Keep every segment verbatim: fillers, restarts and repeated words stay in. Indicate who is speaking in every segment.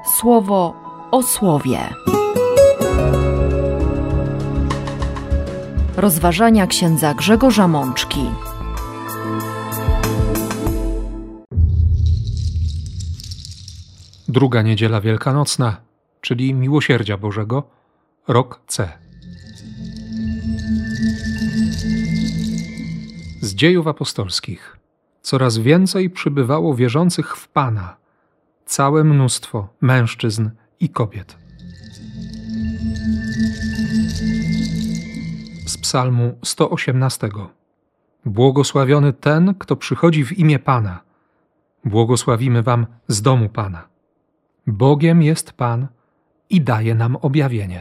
Speaker 1: Słowo o słowie. Rozważania księdza Grzegorza Mączki.
Speaker 2: Druga niedziela wielkanocna, czyli Miłosierdzia Bożego, rok C. Z Dziejów Apostolskich. Coraz więcej przybywało wierzących w Pana, całe mnóstwo mężczyzn i kobiet. Z psalmu sto osiemnastego. Błogosławiony ten, kto przychodzi w imię Pana. Błogosławimy wam z domu Pana. Bogiem jest Pan i daje nam objawienie.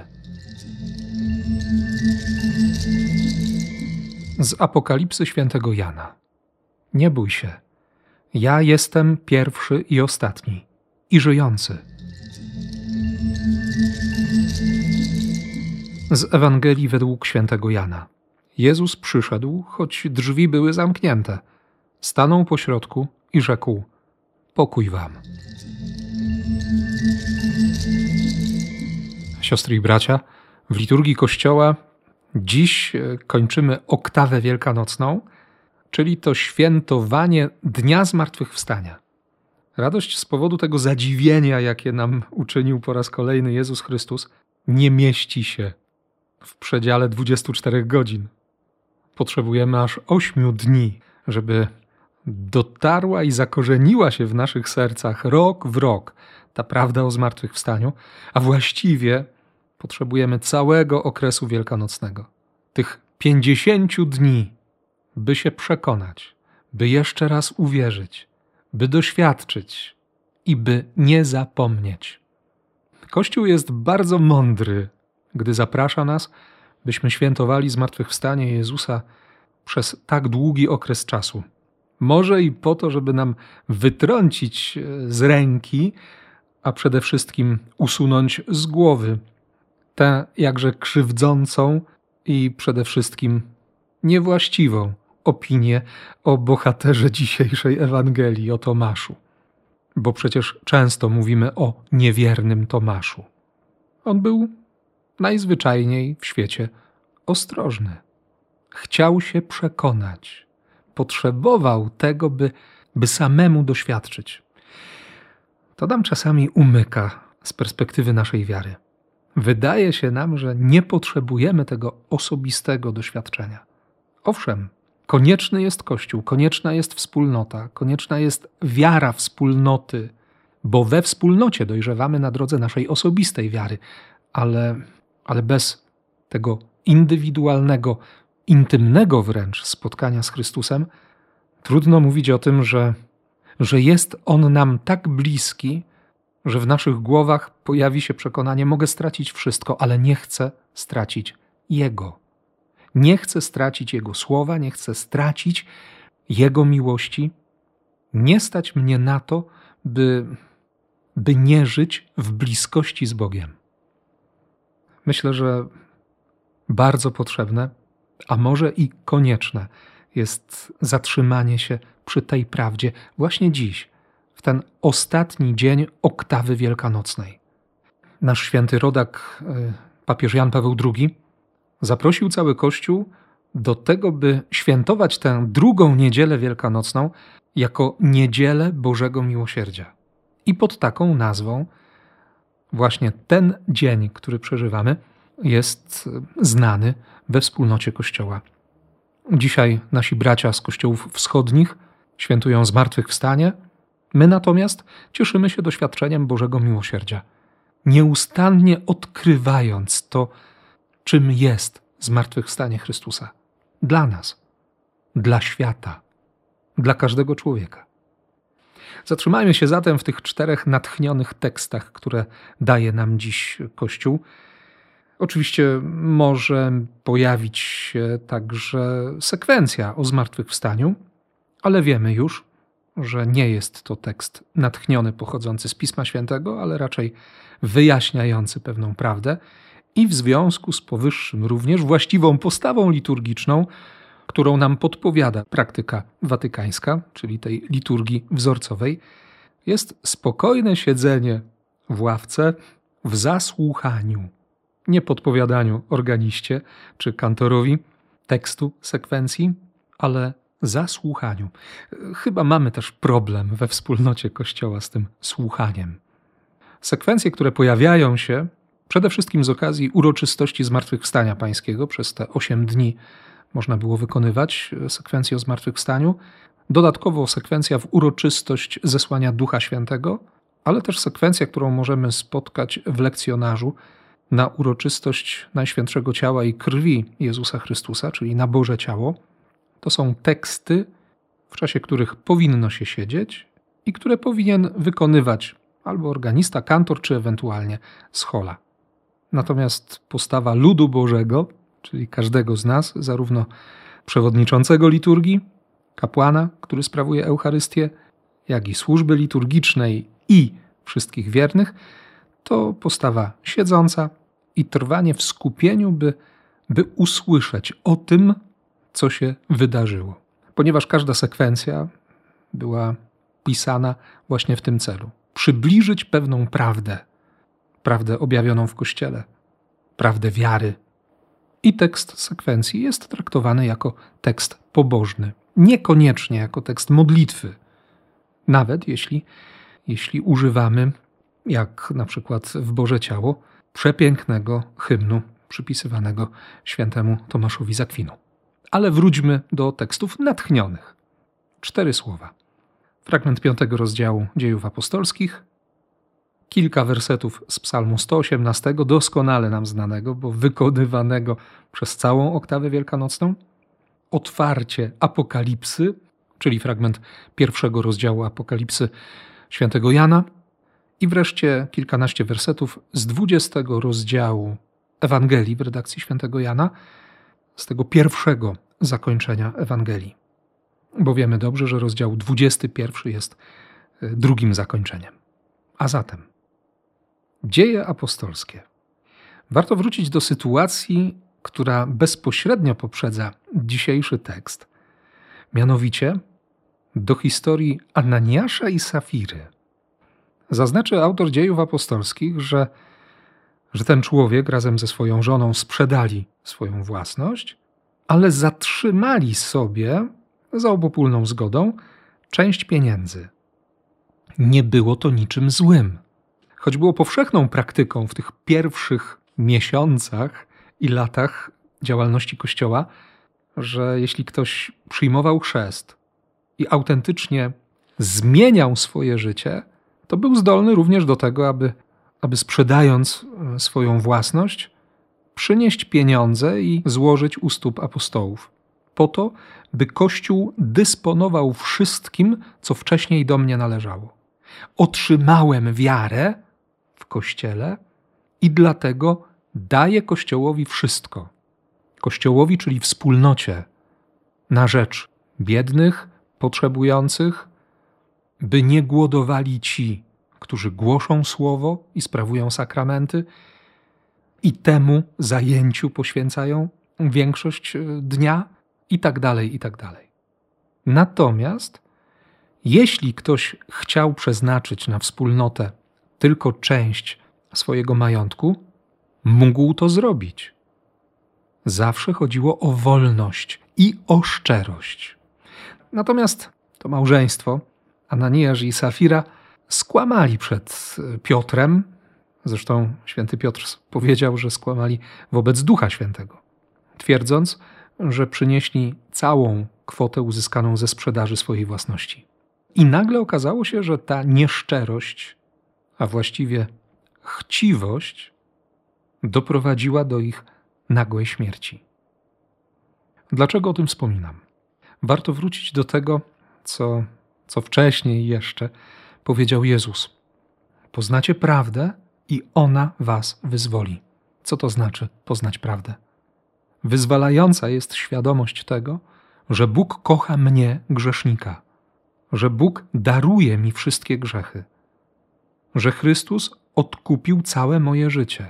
Speaker 2: Z Apokalipsy świętego Jana. Nie bój się, ja jestem pierwszy i ostatni, i żyjący. Z Ewangelii według świętego Jana. Jezus przyszedł, choć drzwi były zamknięte. Stanął pośrodku i rzekł: pokój wam. Siostry i bracia, w liturgii Kościoła dziś kończymy oktawę wielkanocną, czyli to świętowanie Dnia Zmartwychwstania. Radość z powodu tego zadziwienia, jakie nam uczynił po raz kolejny Jezus Chrystus, nie mieści się w przedziale dwudziestu czterech godzin. Potrzebujemy aż ośmiu dni, żeby dotarła i zakorzeniła się w naszych sercach rok w rok ta prawda o zmartwychwstaniu, a właściwie potrzebujemy całego okresu wielkanocnego. Tych pięćdziesięciu dni, by się przekonać, by jeszcze raz uwierzyć, by doświadczyć i by nie zapomnieć. Kościół jest bardzo mądry, gdy zaprasza nas, byśmy świętowali zmartwychwstanie Jezusa przez tak długi okres czasu. Może i po to, żeby nam wytrącić z ręki, a przede wszystkim usunąć z głowy tę jakże krzywdzącą i przede wszystkim niewłaściwą opinię o bohaterze dzisiejszej Ewangelii, o Tomaszu. Bo przecież często mówimy o niewiernym Tomaszu. On był najzwyczajniej w świecie ostrożny. Chciał się przekonać. Potrzebował tego, by, by samemu doświadczyć. To nam czasami umyka z perspektywy naszej wiary. Wydaje się nam, że nie potrzebujemy tego osobistego doświadczenia. Owszem, konieczny jest Kościół, konieczna jest wspólnota, konieczna jest wiara wspólnoty, bo we wspólnocie dojrzewamy na drodze naszej osobistej wiary, ale, ale bez tego indywidualnego, intymnego wręcz spotkania z Chrystusem, trudno mówić o tym, że, że jest On nam tak bliski, że w naszych głowach pojawi się przekonanie: mogę stracić wszystko, ale nie chcę stracić Jego. Nie chcę stracić Jego słowa, nie chcę stracić Jego miłości. Nie stać mnie na to, by, by nie żyć w bliskości z Bogiem. Myślę, że bardzo potrzebne, a może i konieczne jest zatrzymanie się przy tej prawdzie właśnie dziś, w ten ostatni dzień oktawy wielkanocnej. Nasz święty rodak, papież Jan Paweł drugi, zaprosił cały Kościół do tego, by świętować tę drugą niedzielę wielkanocną jako niedzielę Bożego Miłosierdzia. I pod taką nazwą właśnie ten dzień, który przeżywamy, jest znany we wspólnocie Kościoła. Dzisiaj nasi bracia z kościołów wschodnich świętują zmartwychwstanie, my natomiast cieszymy się doświadczeniem Bożego Miłosierdzia, nieustannie odkrywając to, czym jest zmartwychwstanie Chrystusa. Dla nas, dla świata, dla każdego człowieka. Zatrzymajmy się zatem w tych czterech natchnionych tekstach, które daje nam dziś Kościół. Oczywiście może pojawić się także sekwencja o zmartwychwstaniu, ale wiemy już, że nie jest to tekst natchniony pochodzący z Pisma Świętego, ale raczej wyjaśniający pewną prawdę i w związku z powyższym również właściwą postawą liturgiczną, którą nam podpowiada praktyka watykańska, czyli tej liturgii wzorcowej, jest spokojne siedzenie w ławce, w zasłuchaniu, nie podpowiadaniu organiście czy kantorowi tekstu sekwencji, ale zasłuchaniu. Chyba mamy też problem we wspólnocie Kościoła z tym słuchaniem. Sekwencje, które pojawiają się przede wszystkim z okazji uroczystości Zmartwychwstania Pańskiego, przez te osiem dni można było wykonywać sekwencję o Zmartwychwstaniu, dodatkowo sekwencja w uroczystość zesłania Ducha Świętego, ale też sekwencja, którą możemy spotkać w lekcjonarzu na uroczystość Najświętszego Ciała i Krwi Jezusa Chrystusa, czyli na Boże Ciało. To są teksty, w czasie których powinno się siedzieć i które powinien wykonywać albo organista, kantor, czy ewentualnie schola. Natomiast postawa ludu Bożego, czyli każdego z nas, zarówno przewodniczącego liturgii, kapłana, który sprawuje Eucharystię, jak i służby liturgicznej i wszystkich wiernych, to postawa siedząca i trwanie w skupieniu, by, by usłyszeć o tym, co się wydarzyło. Ponieważ każda sekwencja była pisana właśnie w tym celu. Przybliżyć pewną prawdę, prawdę objawioną w Kościele, prawdę wiary. I tekst sekwencji jest traktowany jako tekst pobożny, niekoniecznie jako tekst modlitwy. Nawet jeśli, jeśli używamy, jak na przykład w Boże Ciało, przepięknego hymnu przypisywanego świętemu Tomaszowi z Akwinu. Ale wróćmy do tekstów natchnionych. Cztery słowa. Fragment piątego rozdziału Dziejów Apostolskich, kilka wersetów z Psalmu sto osiemnastego, doskonale nam znanego, bo wykonywanego przez całą oktawę wielkanocną, otwarcie Apokalipsy, czyli fragment pierwszego rozdziału Apokalipsy świętego Jana, i wreszcie kilkanaście wersetów z dwudziestego rozdziału Ewangelii w redakcji świętego Jana, z tego pierwszego zakończenia Ewangelii. Bo wiemy dobrze, że rozdział dwudziesty pierwszy jest drugim zakończeniem. A zatem Dzieje apostolskie. Warto wrócić do sytuacji, która bezpośrednio poprzedza dzisiejszy tekst, mianowicie do historii Ananiasza i Safiry. Zaznaczy autor Dziejów Apostolskich, że, że ten człowiek razem ze swoją żoną sprzedali swoją własność, ale zatrzymali sobie za obopólną zgodą część pieniędzy. Nie było to niczym złym. Choć było powszechną praktyką w tych pierwszych miesiącach i latach działalności Kościoła, że jeśli ktoś przyjmował chrzest i autentycznie zmieniał swoje życie, to był zdolny również do tego, aby, aby sprzedając swoją własność, przynieść pieniądze i złożyć u stóp apostołów, po to, by Kościół dysponował wszystkim, co wcześniej do mnie należało. Otrzymałem wiarę w Kościele i dlatego daję Kościołowi wszystko. Kościołowi, czyli wspólnocie, na rzecz biednych, potrzebujących, by nie głodowali ci, którzy głoszą słowo i sprawują sakramenty i temu zajęciu poświęcają większość dnia i tak dalej, i tak dalej. Natomiast jeśli ktoś chciał przeznaczyć na wspólnotę tylko część swojego majątku, mógł to zrobić. Zawsze chodziło o wolność i o szczerość. Natomiast to małżeństwo, Ananiasz i Safira, skłamali przed Piotrem. Zresztą święty Piotr powiedział, że skłamali wobec Ducha Świętego, twierdząc, że przynieśli całą kwotę uzyskaną ze sprzedaży swojej własności. I nagle okazało się, że ta nieszczerość, a właściwie chciwość, doprowadziła do ich nagłej śmierci. Dlaczego o tym wspominam? Warto wrócić do tego, co, co wcześniej jeszcze powiedział Jezus. Poznacie prawdę i ona was wyzwoli. Co to znaczy poznać prawdę? Wyzwalająca jest świadomość tego, że Bóg kocha mnie, grzesznika, że Bóg daruje mi wszystkie grzechy, że Chrystus odkupił całe moje życie.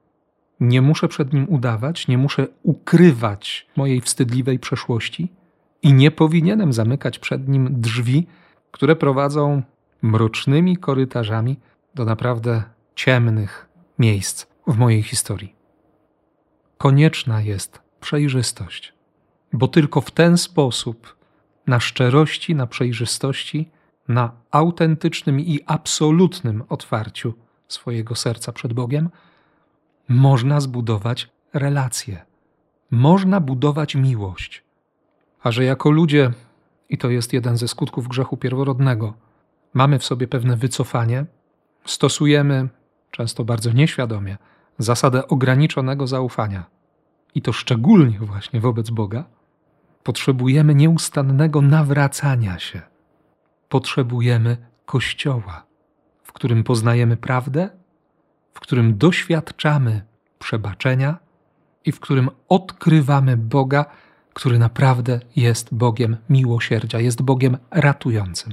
Speaker 2: Nie muszę przed Nim udawać, nie muszę ukrywać mojej wstydliwej przeszłości i nie powinienem zamykać przed Nim drzwi, które prowadzą mrocznymi korytarzami do naprawdę ciemnych miejsc w mojej historii. Konieczna jest przejrzystość, bo tylko w ten sposób, na szczerości, na przejrzystości, na autentycznym i absolutnym otwarciu swojego serca przed Bogiem, można zbudować relacje, można budować miłość. A że jako ludzie, i to jest jeden ze skutków grzechu pierworodnego, mamy w sobie pewne wycofanie, stosujemy, często bardzo nieświadomie, zasadę ograniczonego zaufania, i to szczególnie właśnie wobec Boga, potrzebujemy nieustannego nawracania się. Potrzebujemy Kościoła, w którym poznajemy prawdę, w którym doświadczamy przebaczenia i w którym odkrywamy Boga, który naprawdę jest Bogiem miłosierdzia, jest Bogiem ratującym.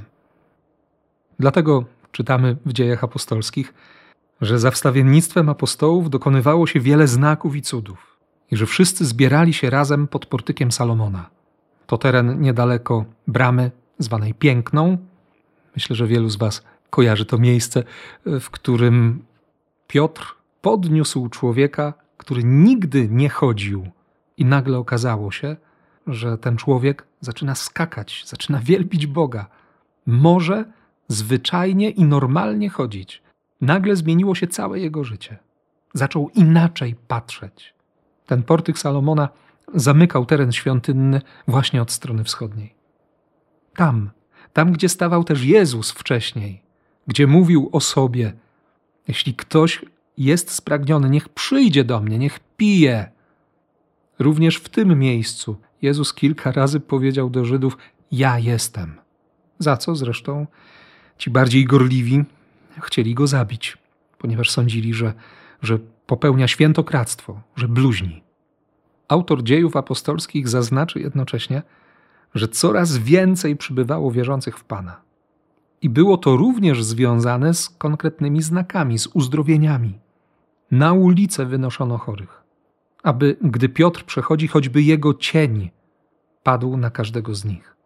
Speaker 2: Dlatego czytamy w Dziejach Apostolskich, że za wstawiennictwem apostołów dokonywało się wiele znaków i cudów i że wszyscy zbierali się razem pod portykiem Salomona. To teren niedaleko bramy zwanej Piękną. Myślę, że wielu z was kojarzy to miejsce, w którym Piotr podniósł człowieka, który nigdy nie chodził, i nagle okazało się, że ten człowiek zaczyna skakać, zaczyna wielbić Boga. Może zwyczajnie i normalnie chodzić. Nagle zmieniło się całe jego życie. Zaczął inaczej patrzeć. Ten portyk Salomona zamykał teren świątynny właśnie od strony wschodniej. Tam, tam gdzie stawał też Jezus wcześniej, gdzie mówił o sobie: jeśli ktoś jest spragniony, niech przyjdzie do mnie, niech pije. Również w tym miejscu Jezus kilka razy powiedział do Żydów: ja jestem. Za co zresztą ci bardziej gorliwi chcieli go zabić, ponieważ sądzili, że, że popełnia świętokradztwo, że bluźni. Autor Dziejów Apostolskich zaznaczy jednocześnie, że coraz więcej przybywało wierzących w Pana. I było to również związane z konkretnymi znakami, z uzdrowieniami. Na ulicę wynoszono chorych, aby gdy Piotr przechodzi, choćby jego cień padł na każdego z nich.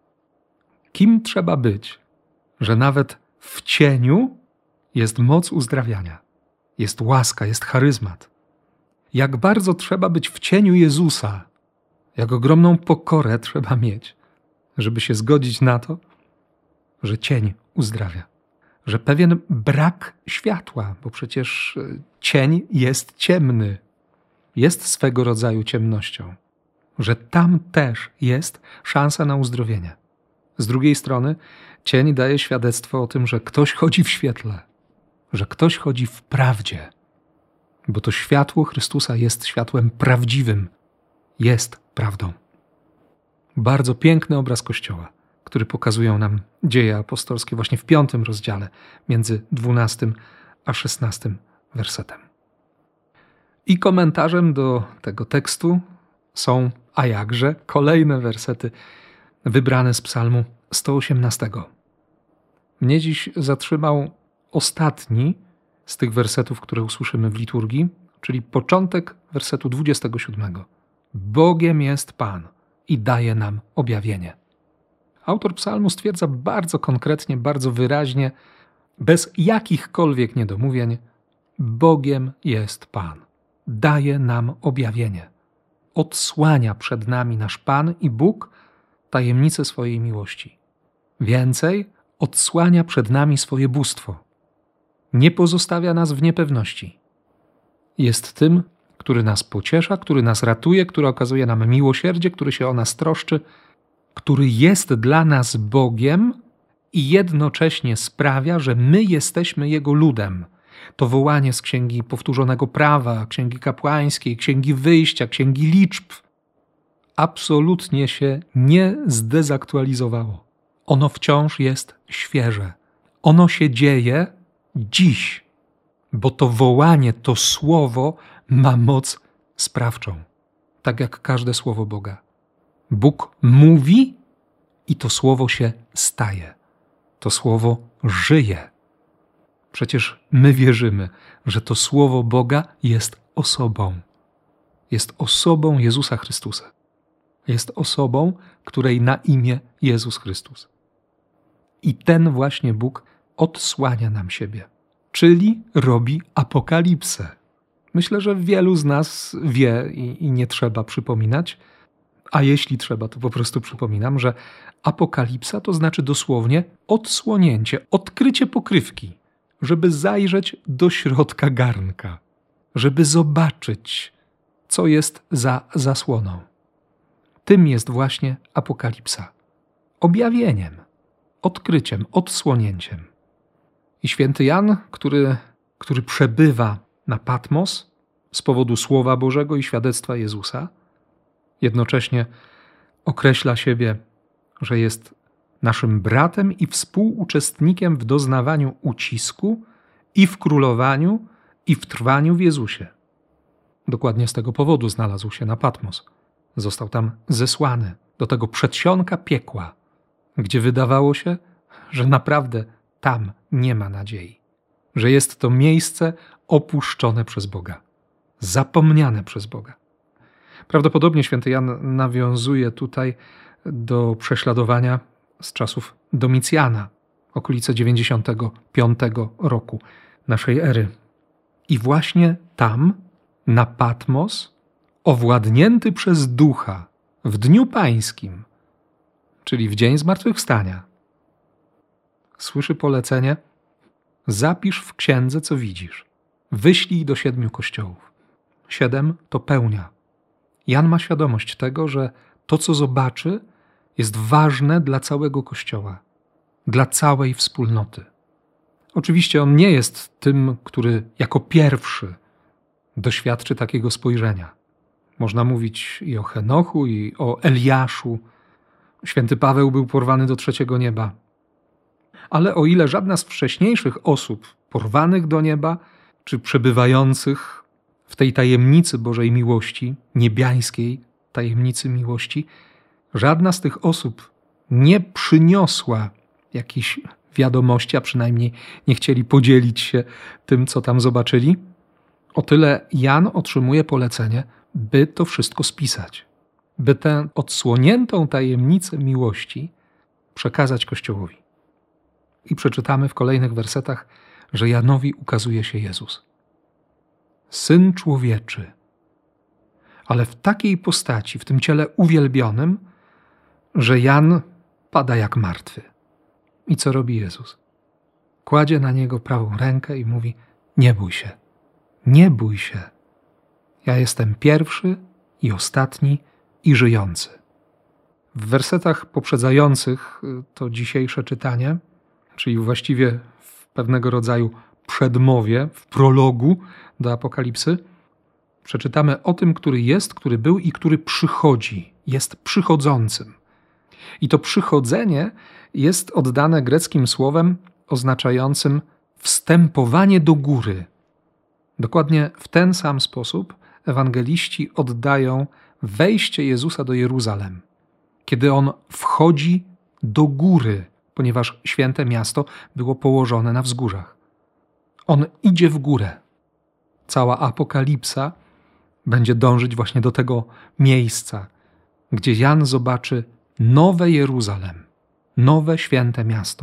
Speaker 2: Kim trzeba być, że nawet w cieniu jest moc uzdrawiania, jest łaska, jest charyzmat? Jak bardzo trzeba być w cieniu Jezusa, jak ogromną pokorę trzeba mieć, żeby się zgodzić na to, że cień uzdrawia, że pewien brak światła, bo przecież cień jest ciemny, jest swego rodzaju ciemnością, że tam też jest szansa na uzdrowienie. Z drugiej strony cień daje świadectwo o tym, że ktoś chodzi w świetle, że ktoś chodzi w prawdzie, bo to światło Chrystusa jest światłem prawdziwym, jest prawdą. Bardzo piękny obraz Kościoła, który pokazują nam Dzieje Apostolskie właśnie w piątym rozdziale, między dwunastym a szesnastym wersetem. I komentarzem do tego tekstu są, a jakże, kolejne wersety wybrane z psalmu sto osiemnastego. Mnie dziś zatrzymał ostatni z tych wersetów, które usłyszymy w liturgii, czyli początek wersetu dwudziestego siódmego. Bogiem jest Pan i daje nam objawienie. Autor psalmu stwierdza bardzo konkretnie, bardzo wyraźnie, bez jakichkolwiek niedomówień: Bogiem jest Pan. Daje nam objawienie. Odsłania przed nami nasz Pan i Bóg tajemnice swojej miłości. Więcej, odsłania przed nami swoje bóstwo. Nie pozostawia nas w niepewności. Jest tym, który nas pociesza, który nas ratuje, który okazuje nam miłosierdzie, który się o nas troszczy, który jest dla nas Bogiem i jednocześnie sprawia, że my jesteśmy Jego ludem. To wołanie z Księgi Powtórzonego Prawa, Księgi Kapłańskiej, Księgi Wyjścia, Księgi Liczb absolutnie się nie zdezaktualizowało. Ono wciąż jest świeże. Ono się dzieje dziś, bo to wołanie, to słowo ma moc sprawczą, tak jak każde słowo Boga. Bóg mówi i to słowo się staje. To słowo żyje. Przecież my wierzymy, że to słowo Boga jest osobą. Jest osobą Jezusa Chrystusa. Jest osobą, której na imię Jezus Chrystus. I ten właśnie Bóg odsłania nam siebie. czyli robi apokalipsę. Myślę, że wielu z nas wie i, i nie trzeba przypominać, a jeśli trzeba, to po prostu przypominam, że apokalipsa to znaczy dosłownie odsłonięcie, odkrycie pokrywki, żeby zajrzeć do środka garnka, żeby zobaczyć, co jest za zasłoną. Tym jest właśnie apokalipsa. Objawieniem, odkryciem, odsłonięciem. I święty Jan, który, który przebywa na Patmos z powodu Słowa Bożego i świadectwa Jezusa, jednocześnie określa siebie, że jest naszym bratem i współuczestnikiem w doznawaniu ucisku i w królowaniu i w trwaniu w Jezusie. Dokładnie z tego powodu znalazł się na Patmos. Został tam zesłany do tego przedsionka piekła, gdzie wydawało się, że naprawdę tam nie ma nadziei, że jest to miejsce opuszczone przez Boga, zapomniane przez Boga. Prawdopodobnie święty Jan nawiązuje tutaj do prześladowania z czasów Domicjana, okolice dziewięćdziesiątego piątego roku naszej ery. I właśnie tam, na Patmos, owładnięty przez Ducha w Dniu Pańskim, czyli w dzień zmartwychwstania, słyszy polecenie: zapisz w księdze, co widzisz. Wyślij do siedmiu kościołów. Siedem to pełnia. Jan ma świadomość tego, że to, co zobaczy, jest ważne dla całego Kościoła, dla całej wspólnoty. Oczywiście on nie jest tym, który jako pierwszy doświadczy takiego spojrzenia. Można mówić i o Henochu, i o Eliaszu. Święty Paweł był porwany do trzeciego nieba. Ale o ile żadna z wcześniejszych osób porwanych do nieba, czy przebywających w tej tajemnicy Bożej miłości, niebiańskiej tajemnicy miłości, żadna z tych osób nie przyniosła jakiejś wiadomości, a przynajmniej nie chcieli podzielić się tym, co tam zobaczyli, o tyle Jan otrzymuje polecenie, by to wszystko spisać, by tę odsłoniętą tajemnicę miłości przekazać Kościołowi. I przeczytamy w kolejnych wersetach, że Janowi ukazuje się Jezus, Syn Człowieczy, ale w takiej postaci, w tym ciele uwielbionym, że Jan pada jak martwy. I co robi Jezus? Kładzie na niego prawą rękę i mówi: nie bój się, nie bój się. Ja jestem pierwszy i ostatni i żyjący. W wersetach poprzedzających to dzisiejsze czytanie, czyli właściwie w pewnego rodzaju przedmowie, w prologu do Apokalipsy, przeczytamy o tym, który jest, który był i który przychodzi, jest przychodzącym. I to przychodzenie jest oddane greckim słowem oznaczającym wstępowanie do góry. Dokładnie w ten sam sposób ewangeliści oddają wejście Jezusa do Jeruzalem, kiedy On wchodzi do góry, ponieważ święte miasto było położone na wzgórzach. On idzie w górę. Cała apokalipsa będzie dążyć właśnie do tego miejsca, gdzie Jan zobaczy nowe Jeruzalem, nowe święte miasto.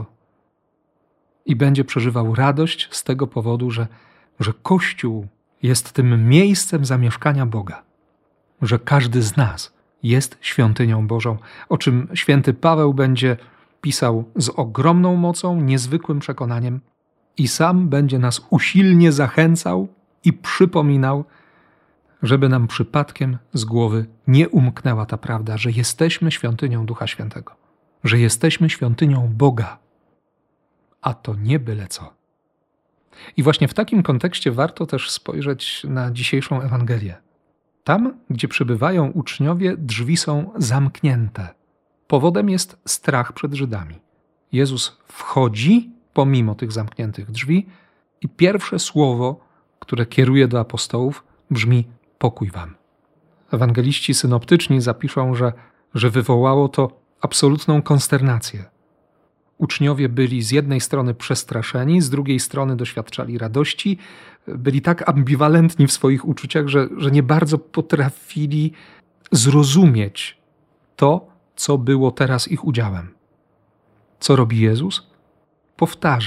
Speaker 2: I będzie przeżywał radość z tego powodu, że, że Kościół jest tym miejscem zamieszkania Boga, że każdy z nas jest świątynią Bożą, o czym święty Paweł będzie pisał z ogromną mocą, niezwykłym przekonaniem i sam będzie nas usilnie zachęcał i przypominał, żeby nam przypadkiem z głowy nie umknęła ta prawda, że jesteśmy świątynią Ducha Świętego, że jesteśmy świątynią Boga, a to nie byle co. I właśnie w takim kontekście warto też spojrzeć na dzisiejszą Ewangelię. Tam, gdzie przebywają uczniowie, drzwi są zamknięte. Powodem jest strach przed Żydami. Jezus wchodzi pomimo tych zamkniętych drzwi i pierwsze słowo, które kieruje do apostołów, brzmi: pokój wam. Ewangeliści synoptyczni zapiszą, że, że wywołało to absolutną konsternację. Uczniowie byli z jednej strony przestraszeni, z drugiej strony doświadczali radości, byli tak ambiwalentni w swoich uczuciach, że, że nie bardzo potrafili zrozumieć to, co było teraz ich udziałem. Co robi Jezus? Powtarza: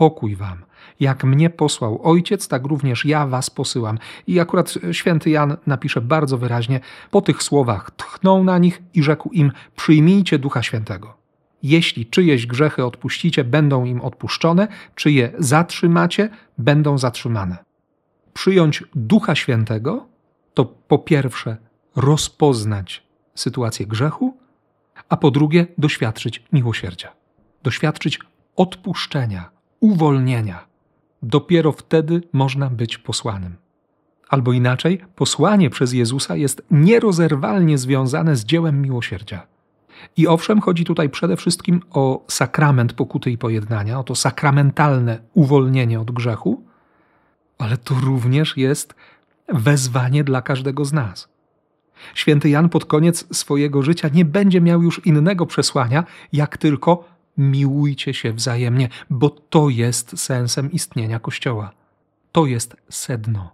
Speaker 2: pokój wam. Jak mnie posłał Ojciec, tak również ja was posyłam. I akurat święty Jan napisze bardzo wyraźnie, po tych słowach tchnął na nich i rzekł im, przyjmijcie Ducha Świętego. Jeśli czyjeś grzechy odpuścicie, będą im odpuszczone, czyje zatrzymacie, będą zatrzymane. Przyjąć Ducha Świętego to po pierwsze rozpoznać sytuację grzechu, a po drugie doświadczyć miłosierdzia, doświadczyć odpuszczenia, uwolnienia. Dopiero wtedy można być posłanym. Albo inaczej, posłanie przez Jezusa jest nierozerwalnie związane z dziełem miłosierdzia. I owszem, chodzi tutaj przede wszystkim o sakrament pokuty i pojednania, o to sakramentalne uwolnienie od grzechu, ale to również jest wezwanie dla każdego z nas. Święty Jan pod koniec swojego życia nie będzie miał już innego przesłania, jak tylko miłujcie się wzajemnie, bo to jest sensem istnienia Kościoła. To jest sedno.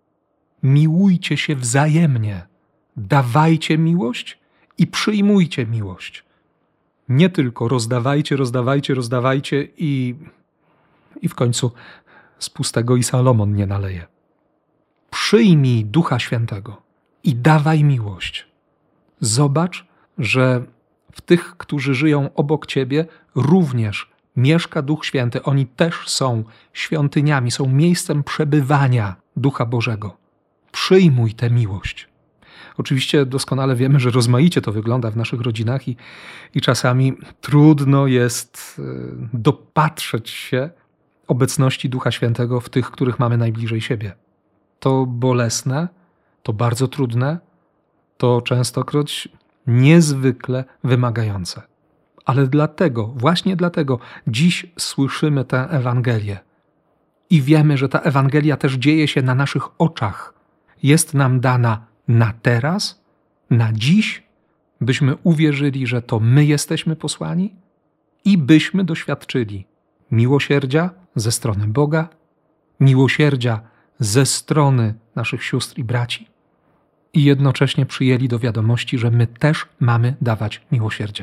Speaker 2: Miłujcie się wzajemnie, dawajcie miłość i przyjmujcie miłość. Nie tylko rozdawajcie, rozdawajcie, rozdawajcie i, i w końcu z pustego i Salomon nie naleje. Przyjmij Ducha Świętego i dawaj miłość. Zobacz, że w tych, którzy żyją obok ciebie, również mieszka Duch Święty. Oni też są świątyniami, są miejscem przebywania Ducha Bożego. Przyjmuj tę miłość. Oczywiście doskonale wiemy, że rozmaicie to wygląda w naszych rodzinach i, i czasami trudno jest dopatrzeć się obecności Ducha Świętego w tych, których mamy najbliżej siebie. To bolesne, to bardzo trudne, to częstokroć niezwykle wymagające. Ale dlatego, właśnie dlatego dziś słyszymy tę Ewangelię i wiemy, że ta Ewangelia też dzieje się na naszych oczach. Jest nam dana na teraz, na dziś, byśmy uwierzyli, że to my jesteśmy posłani i byśmy doświadczyli miłosierdzia ze strony Boga, miłosierdzia ze strony naszych sióstr i braci i jednocześnie przyjęli do wiadomości, że my też mamy dawać miłosierdzie.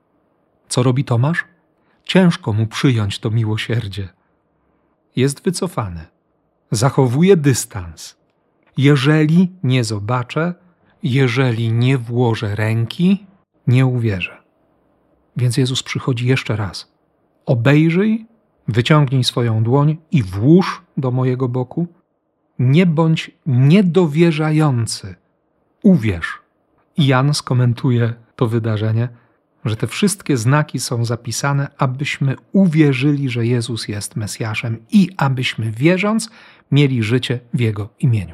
Speaker 2: Co robi Tomasz? Ciężko mu przyjąć to miłosierdzie. Jest wycofany. Zachowuje dystans. Jeżeli nie zobaczę, jeżeli nie włożę ręki, nie uwierzę. Więc Jezus przychodzi jeszcze raz. Obejrzyj, wyciągnij swoją dłoń i włóż do mojego boku. Nie bądź niedowierzający. Uwierz. I Jan skomentuje to wydarzenie, że te wszystkie znaki są zapisane, abyśmy uwierzyli, że Jezus jest Mesjaszem i abyśmy wierząc mieli życie w Jego imieniu.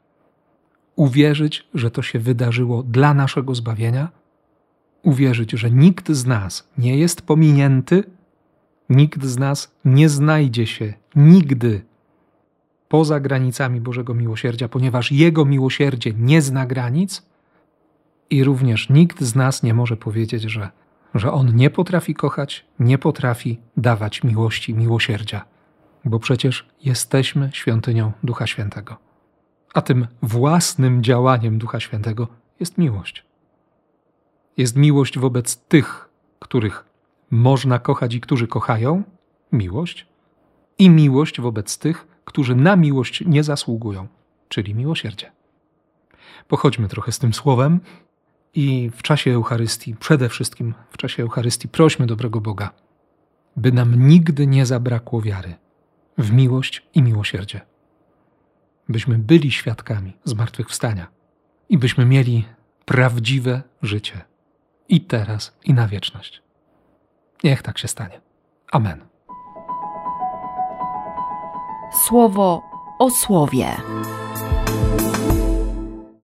Speaker 2: Uwierzyć, że to się wydarzyło dla naszego zbawienia, uwierzyć, że nikt z nas nie jest pominięty, nikt z nas nie znajdzie się nigdy poza granicami Bożego miłosierdzia, ponieważ Jego miłosierdzie nie zna granic i również nikt z nas nie może powiedzieć, że, że On nie potrafi kochać, nie potrafi dawać miłości, miłosierdzia, bo przecież jesteśmy świątynią Ducha Świętego. A tym własnym działaniem Ducha Świętego jest miłość. Jest miłość wobec tych, których można kochać i którzy kochają, miłość, i miłość wobec tych, którzy na miłość nie zasługują, czyli miłosierdzie. Pochodźmy trochę z tym słowem i w czasie Eucharystii, przede wszystkim w czasie Eucharystii prośmy dobrego Boga, by nam nigdy nie zabrakło wiary w miłość i miłosierdzie. Byśmy byli świadkami zmartwychwstania i byśmy mieli prawdziwe życie i teraz, i na wieczność. Niech tak się stanie. Amen.
Speaker 1: Słowo o słowie.